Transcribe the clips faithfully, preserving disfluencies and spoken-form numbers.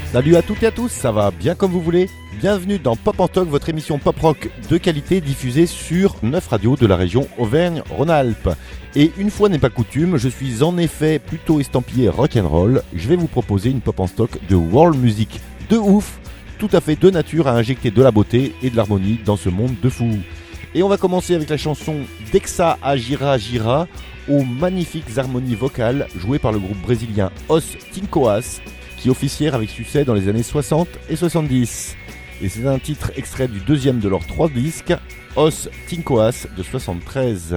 Salut à toutes et à tous, ça va bien comme vous voulez. Bienvenue dans Pop en Talk, votre émission pop rock de qualité diffusée sur neuf radios de la région Auvergne-Rhône-Alpes. Et une fois n'est pas coutume, je suis en effet plutôt estampillé rock'n'roll. Je vais vous proposer une pop en stock de world music de ouf, tout à fait de nature à injecter de la beauté et de l'harmonie dans ce monde de fous. Et on va commencer avec la chanson Dexa a Gira Gira, aux magnifiques harmonies vocales jouées par le groupe brésilien Os Tincoas, qui officièrent avec succès dans les années soixante et soixante-dix. Et c'est un titre extrait du deuxième de leurs trois disques, Os Tincoas de soixante-treize.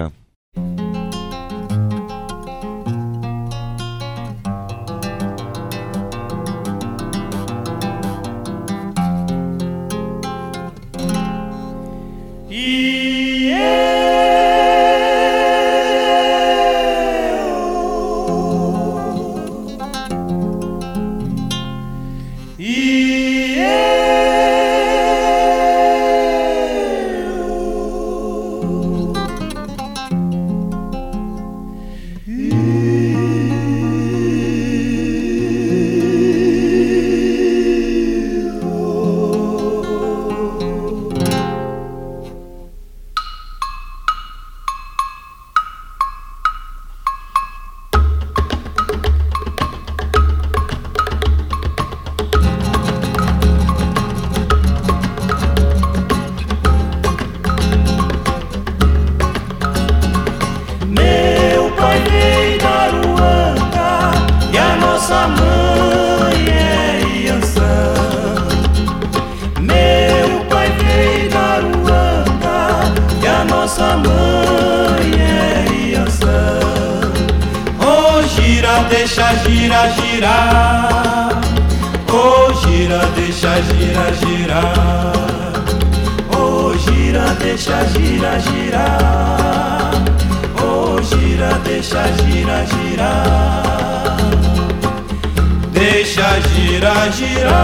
Deixa gira, girar. Oh, gira, deixa gira, girar. Oh, gira, deixa gira, girar. Oh, gira, deixa gira, girar. Deixa gira,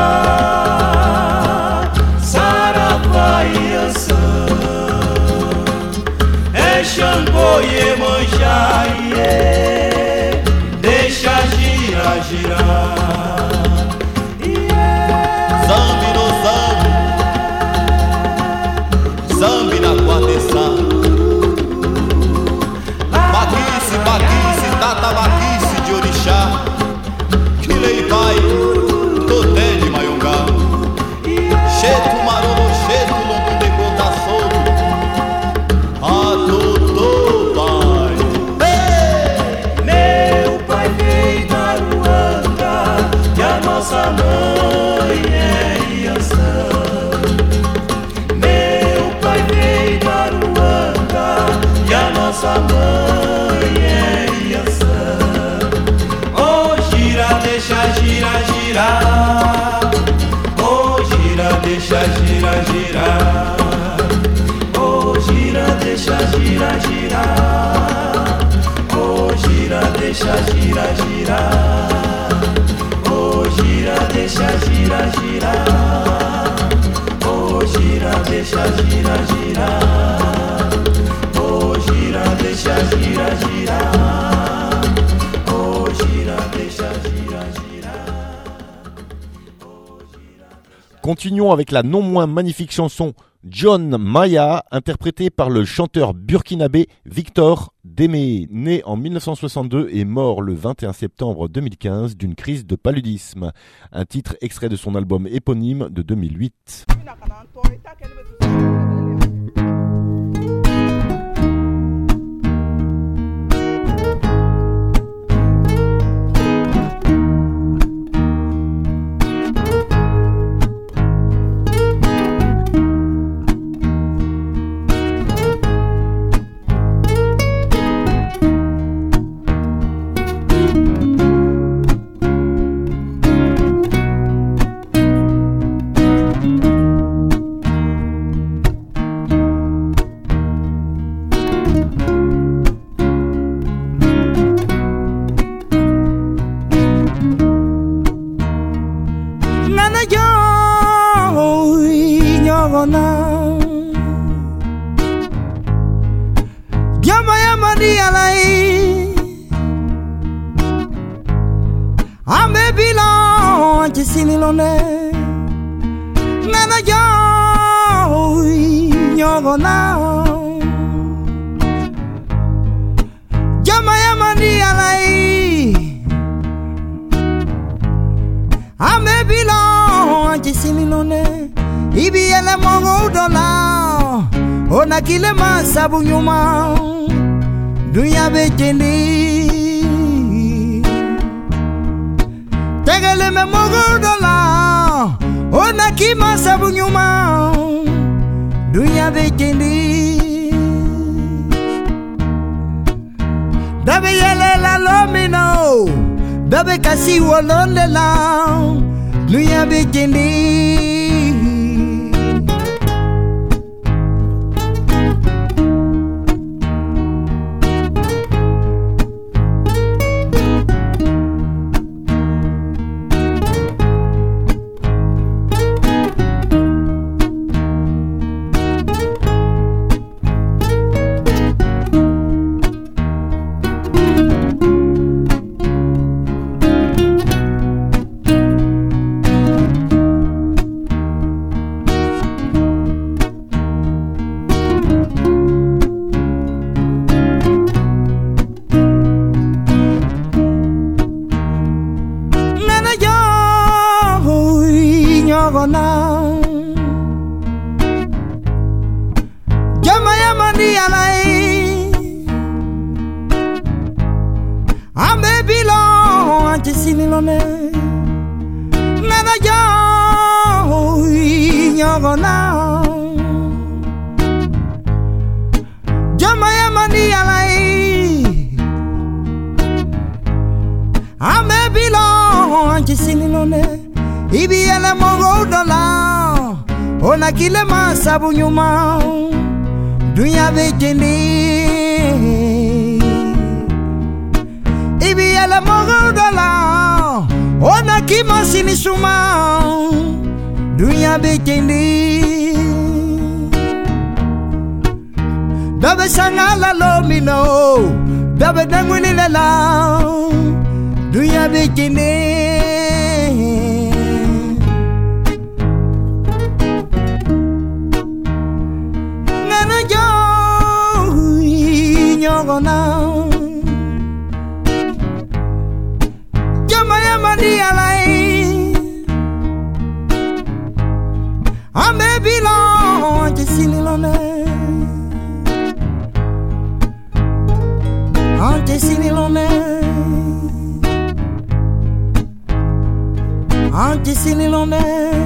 girar. Saravá e Ançã. É Xangô e Iemanjá, yeah. Deixa gira, girar. Yeah. Zambi no zambi, zambi na guateçá. Baquice, baquice, tata baquice de orixá. Que lei pai, todé de maiongá. Cheto, marolo, cheto, lombo de conta solto. A todo pai. Nossa mãe é Iançã. Meu pai veio da Ruanda e a nossa mãe é Iançã. Oh, gira, deixa gira, girar. Oh, gira, deixa gira, girar. Oh, gira, deixa gira, girar. Oh, gira, deixa gira, girar. Gira, deixa gira, girar. Oh, gira, deixa gira, girar. Oh, gira, deixa gira, girar. Oh, gira, deixa gira, girar. Continuons avec la non moins magnifique chanson John Maya, interprétée par le chanteur burkinabé Victor Démé, né en dix-neuf cent soixante-deux et mort le vingt et un septembre deux mille quinze d'une crise de paludisme. Un titre extrait de son album éponyme de deux mille huit. sinilone nana yo nyogona jama yamani alai ame bilon sinilone ibi ele mongo dola ona kile masabu nyuma dunya bekendi tegele me mongo dola ona kima sabu nyuma dunya bekendi dabe yele la lomino dabe kasi wolonde la dunya bekendi Jama yamani alai ame bilon anti sinilone nana yo nyogona Jama yamani alai ame bilon anti sinilone ibi ele mongo dola ona kile masabu nyuma dunya bekendi ibi ele mongo dola ona kima sinisuma dunya bekendi dabe sangala lomino dabe dangwini lela dunya bekendi now Jama yamani alai ame bilon sinilone ante sinilone ante sinilone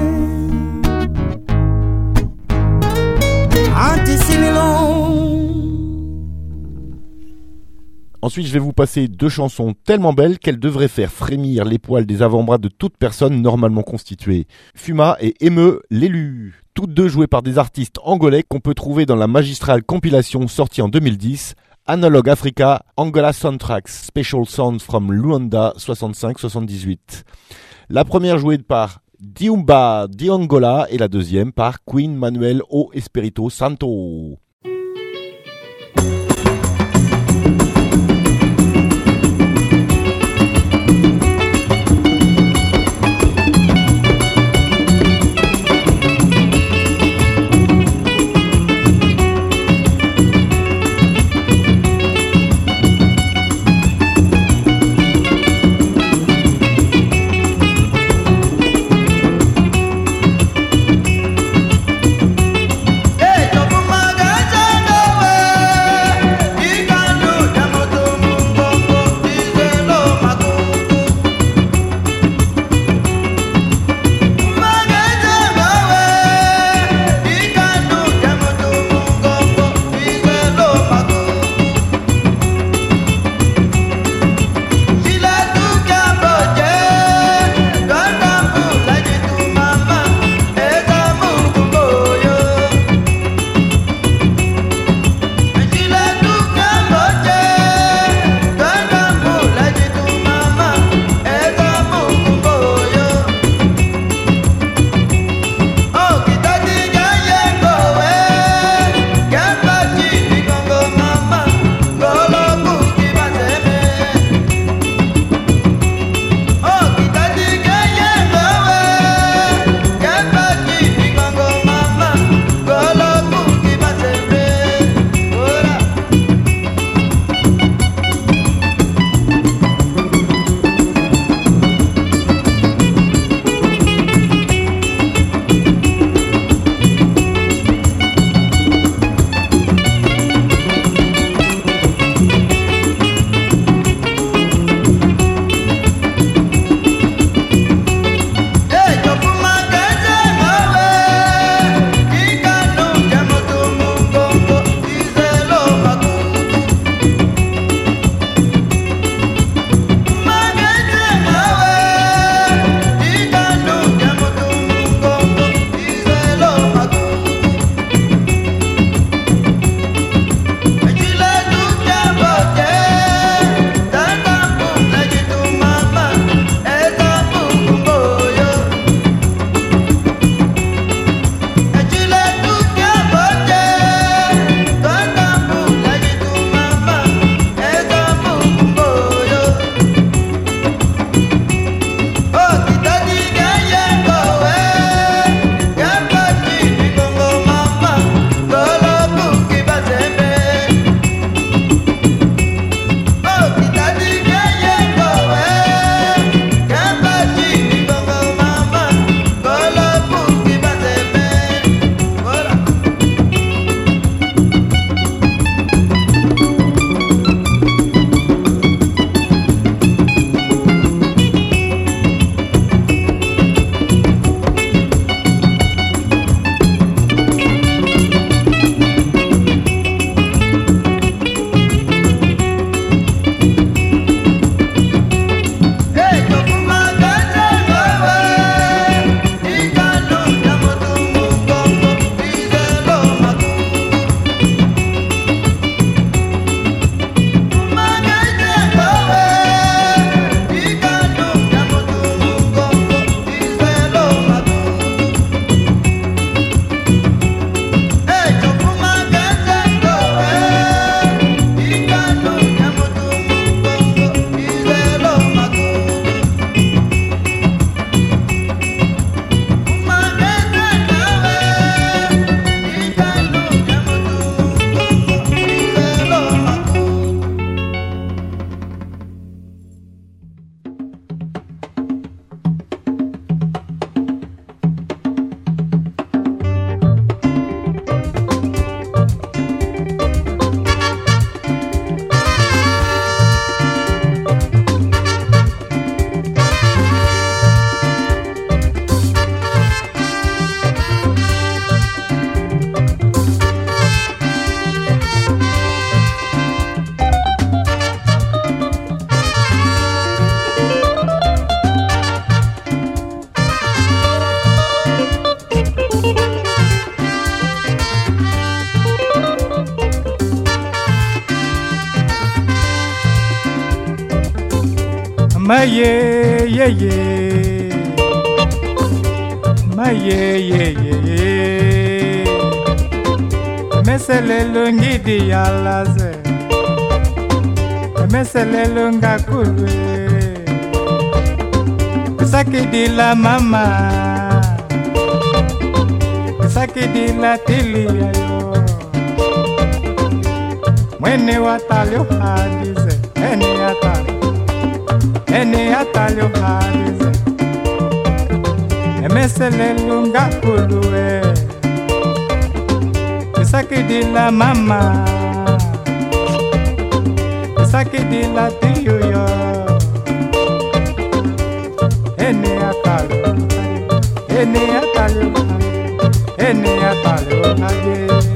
ante sinilone. Ensuite, je vais vous passer deux chansons tellement belles qu'elles devraient faire frémir les poils des avant-bras de toute personne normalement constituée. Fuma et Emeu l'élu. Toutes deux jouées par des artistes angolais qu'on peut trouver dans la magistrale compilation sortie en deux mille dix, Analog Africa, Angola Soundtracks, Special Sounds from Luanda soixante-cinq soixante-dix-huit. La première jouée par Diumba di Angola et la deuxième par Queen Manuel O Espirito Santo. Hey, Ma ye ye ye, ma ye ye ye ye, mesele lungi di alaze, mesele lunga kulwe, saki di la mama, saki di la tili ayo, mwene watalio hadize, eni atalio. Ene atalio halize Emesele lunga kulue Isaki di la mama Isaki di la tiyo yo Ene atalio Ene atalio Ene atalio halize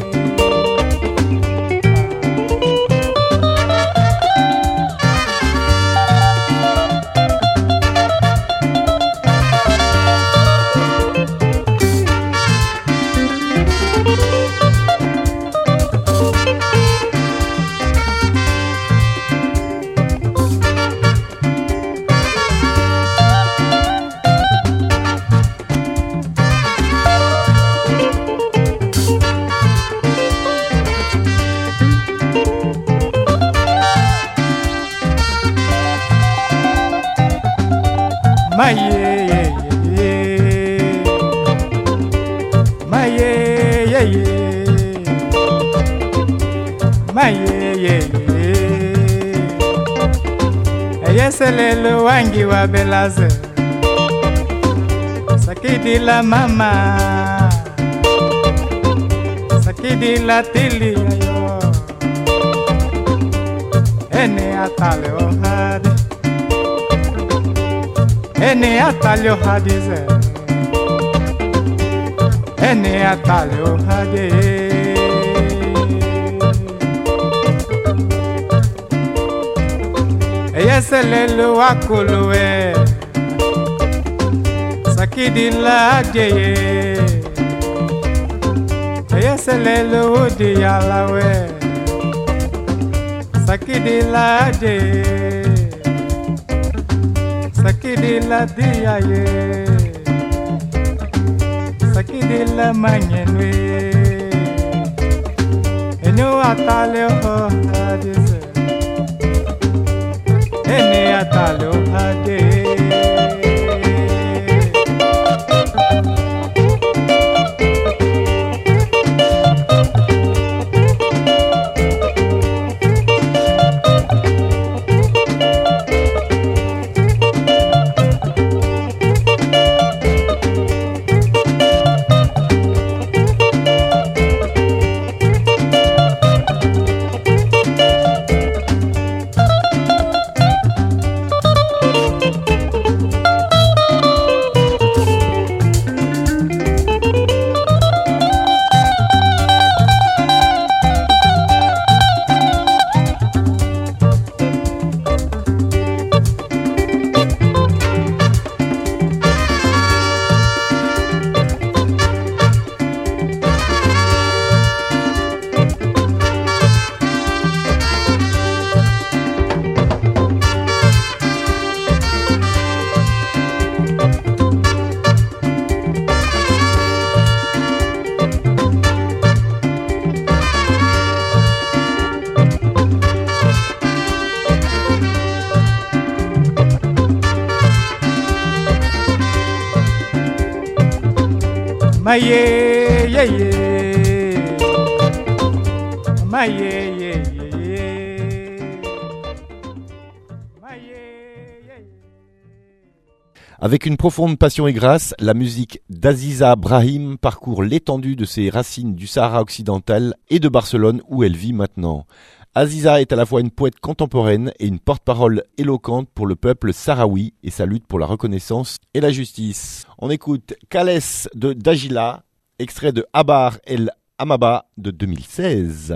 Ma ye ye ye, ma ye ye ye, ma ye ye ye. Eyesele lo wangi wa belaze, sakidi la mama, sakidi la tili yo. Ene atale ohade. Ene atalio hadize Ene atalio hade Eyesele lo akulue Sakidi la adjeye Eyesele lo udi yalawe Sakidi la adjeye Sakidi la dia ye Sakidi la manyenwe Eno atale ho hadise Ene atale ho hade Ma ye ye ye, ma ye ye ye, ma ye ye ye. Avec une profonde passion et grâce, la musique d'Aziza Brahim parcourt l'étendue de ses racines du Sahara occidental et de Barcelone où elle vit maintenant. Aziza est à la fois une poète contemporaine et une porte-parole éloquente pour le peuple sahraoui et sa lutte pour la reconnaissance et la justice. On écoute Khalès de Dajila, extrait de Abar El Amaba de deux mille seize.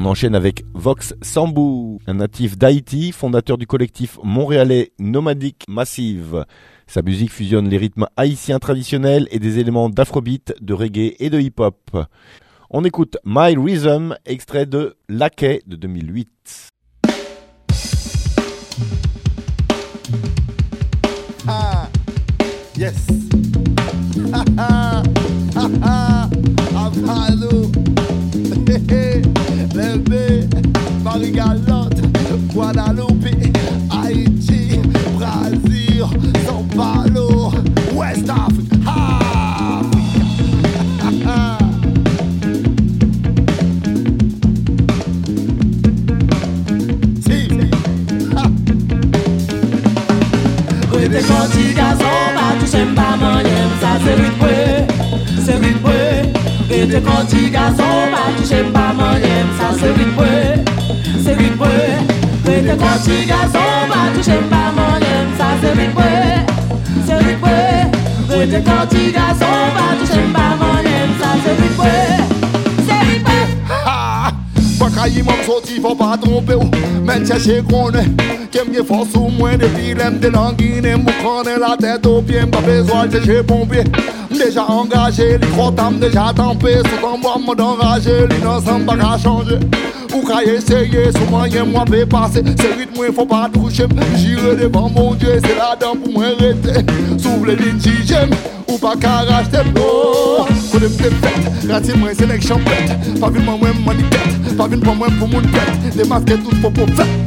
enchaîne avec Vox Sambou, un natif d'Haïti, fondateur du collectif montréalais Nomadic Massive. Sa musique fusionne les rythmes haïtiens traditionnels et des éléments d'afrobeat, de reggae et de hip-hop. On écoute My Rhythm, extrait de Laquais de deux mille huit. Ah, yes. Ha ha, ha ha, Avalo. Lebe, Marie-Galante, Guadeloupe, Haïti, Brésil, São Paulo, West Africa. Ha! Ha ha. Si. Ha. Côté quand garçon, pas toucher pas mon ça c'est rythme, c'est rythme. Côté quand garçon, pas toucher pas mon ça c'est rythme, c'est rythme. Côté quand garçon, pas toucher pas mon ça c'est rythme, c'est rythme. Côté quand garçon, pas toucher pas mon ça c'est rythme, c'est rythme. Ha! Bakayi m'en sorti, faut pas tromper ou mais chercher qu'on est qu'aime que force ou moins de dilemme de languine m'ou connaît la tête au pied pas besoin de chercher pompier déjà engagé les trois dames déjà tempé sous en moi mode enragé l'innocent pas qu'à changer ou qu'à essayer sous moyen moi peut passer c'est rythme il faut pas toucher j'irai devant mon Dieu c'est la dent pour moi arrêter s'ouvre les lignes si j'aime ou pas qu'à racheter oh faut de me fête rater moi sélection pète pas vu moi moi maniquette pas vu pour moi pour mon tête des masques tout pour pour faire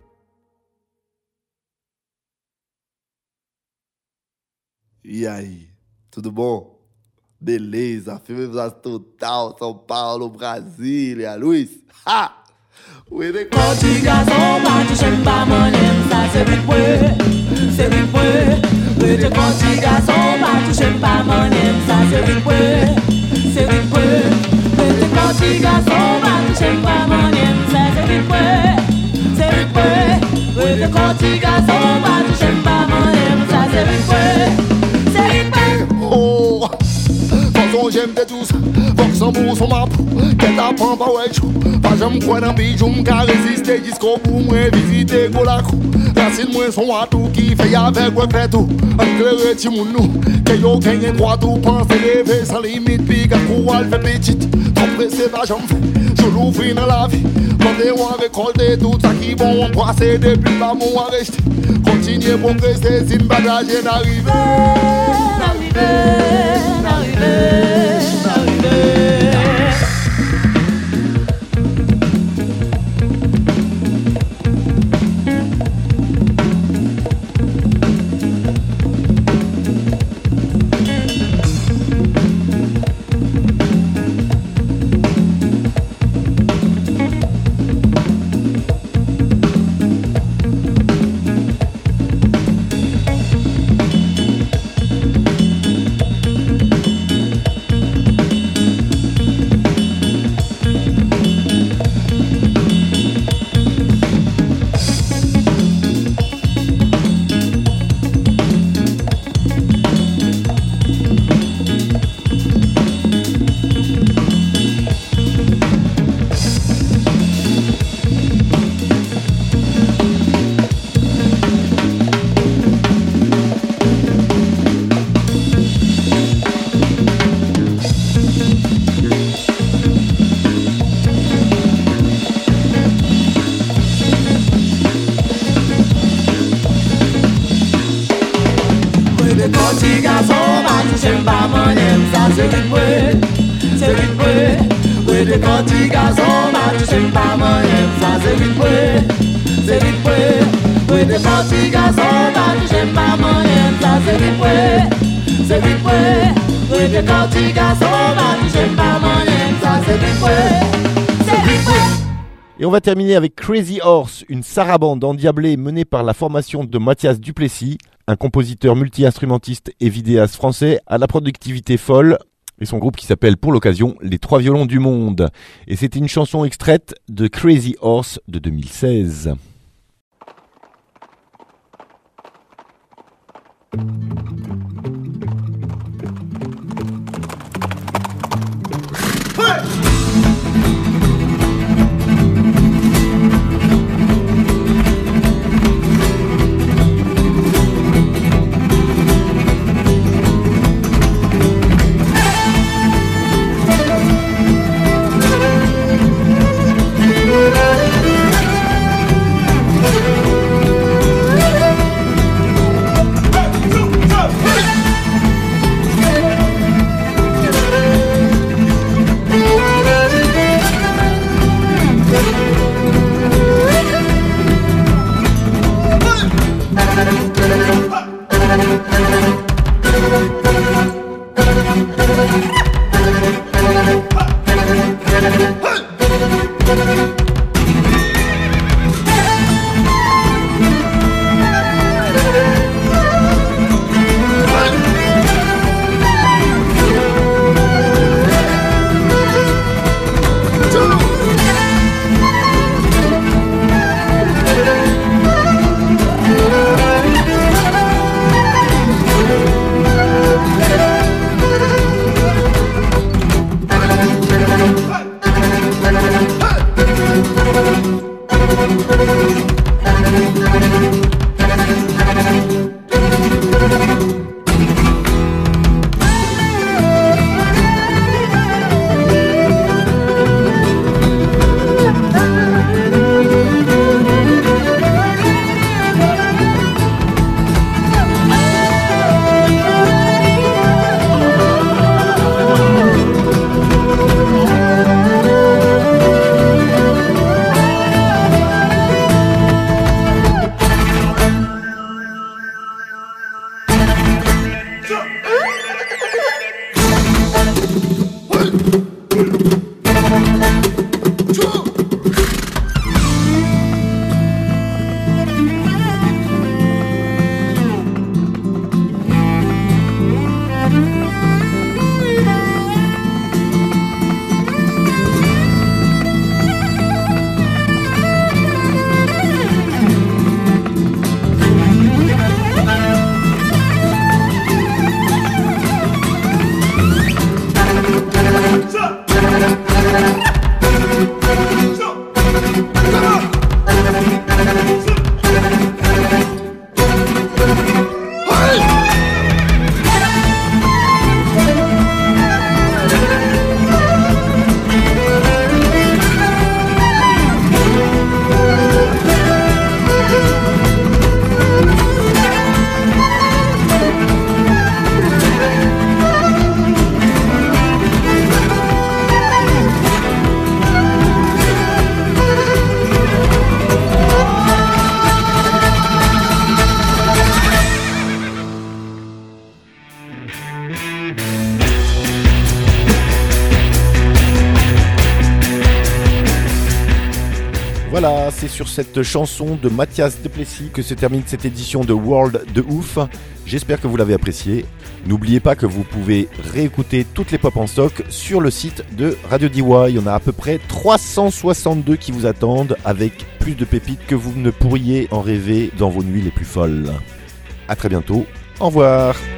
e aí, tudo bom? Beleza, firme total, São Paulo, Brasília, Luiz, ha! Quand tu garçon, pas tu j'aime pas mon ça c'est rythme, c'est rythme. Quand tu garçon, pas tu j'aime pas mon ça c'est rythme, c'est rythme. Quand tu garçon, pas tu j'aime pas mon ça c'est rythme, c'est rythme. Quand tu garçon, pas tu j'aime pas mon ça c'est rythme, c'est rythme. Oh, façon j'aime de tous, Vox Sambou son map, qu'elle apprend pas ouais chou. Pas j'aime quoi dans bijou, m'ka résister jusqu'au bout, moi visiter Golakou. Racine moi son atout qui fait avec ouais fait tout. Enclairé ti moun nou, que yo gagne droit tout, pense lever sans limite, puis qu'à quoi elle fait petite. Trop pressé pas j'en fais, je l'ouvre dans la vie. Quand on récolte tout ça qui bon, on brasser depuis pas mon arrêté. Continuez pour progresser, si une bagage est arrivé. Arrivé, arrivé, arrivé. Et on va terminer avec Crazy Horse, une sarabande endiablée menée par la formation de Mathias Duplessis, un compositeur multi-instrumentiste et vidéaste français à la productivité folle, et son groupe qui s'appelle pour l'occasion Les Trois Violons du Monde. Et c'était une chanson extraite de Crazy Horse de deux mille seize. Voilà, c'est sur cette chanson de Mathias Duplessis que se termine cette édition de World de Ouf. J'espère que vous l'avez apprécié. N'oubliez pas que vous pouvez réécouter toutes les pop en stock sur le site de Radio D Y. Il y en a à peu près trois cent soixante-deux qui vous attendent avec plus de pépites que vous ne pourriez en rêver dans vos nuits les plus folles. A très bientôt, au revoir.